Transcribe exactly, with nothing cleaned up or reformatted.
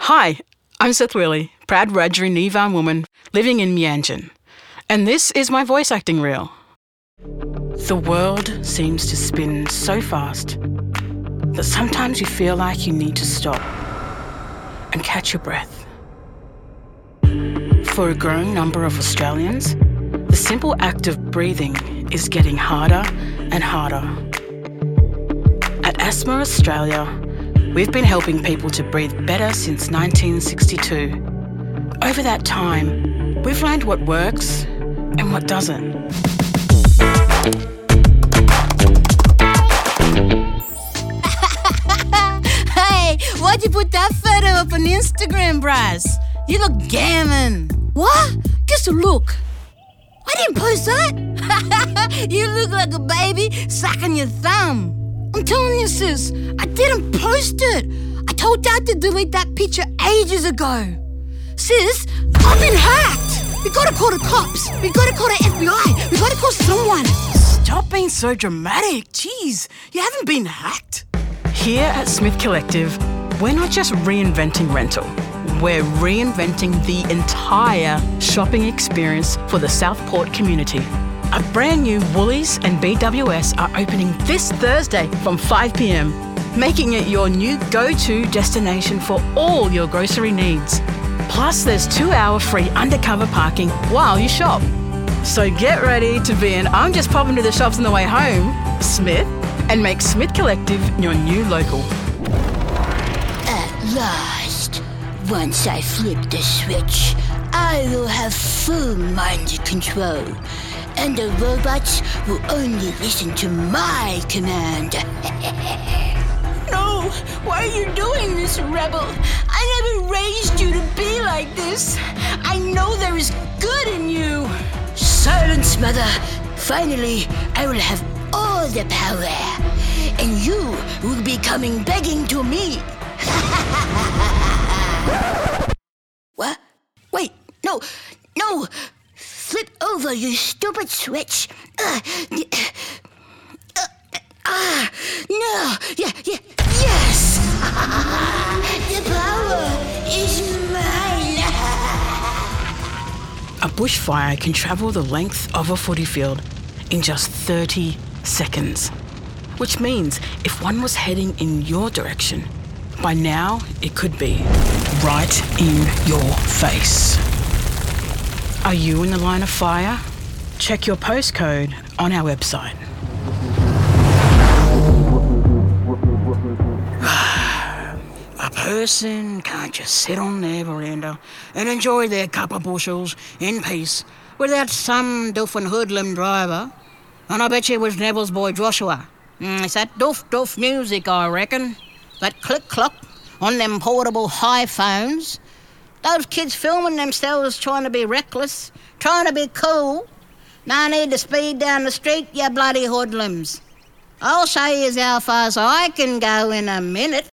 Hi, I'm Seth Wheely, proud Wiradjuri Nivan woman living in Meanjin, and this is my voice acting reel. The world seems to spin so fast that sometimes you feel like you need to stop and catch your breath. For a growing number of Australians, the simple act of breathing is getting harder and harder. At Asthma Australia, we've been helping people to breathe better since nineteen sixty-two. Over that time, we've learned what works and what doesn't. Hey, why'd you put that photo up on Instagram, Braz? You look gammon. What? Just a look. I didn't post that. You look like a baby sucking your thumb. I'm telling you, sis, I didn't post it. I told Dad to delete that picture ages ago. Sis, I've been hacked. We gotta call the cops. We gotta call the F B I. We gotta call someone. Stop being so dramatic. Jeez, you haven't been hacked. Here at Smith Collective, we're not just reinventing rental. We're reinventing the entire shopping experience for the Southport community. A brand new Woolies and B W S are opening this Thursday from five p.m, making it your new go-to destination for all your grocery needs. Plus, there's two-hour free undercover parking while you shop. So get ready to be an I'm just popping to the shops on the way home, Smith, and make Smith Collective your new local. At last, once I flip the switch, I will have full mind control, and the robots will only listen to my command. No, why are you doing this, Rebel? I never raised you to be like this. I know there is good in you. Silence, Mother. Finally, I will have all the power, and you will be coming begging to me. What? Wait, no, no! Flip over, you stupid switch! Uh, uh, uh, no! Yeah, yeah, yes! The power is mine! A bushfire can travel the length of a footy field in just thirty seconds, which means if one was heading in your direction, by now it could be right in your face. Are you in the line of fire? Check your postcode on our website. A person can't just sit on their veranda and enjoy their cup of bushels in peace without some doofing hoodlum driver. And I bet you it was Neville's boy Joshua. Mm, it's that doof doof music, I reckon. That click-clock on them portable high phones. Those kids filming themselves trying to be reckless, trying to be cool. No need to speed down the street, you bloody hoodlums. I'll show you how fast I can go in a minute.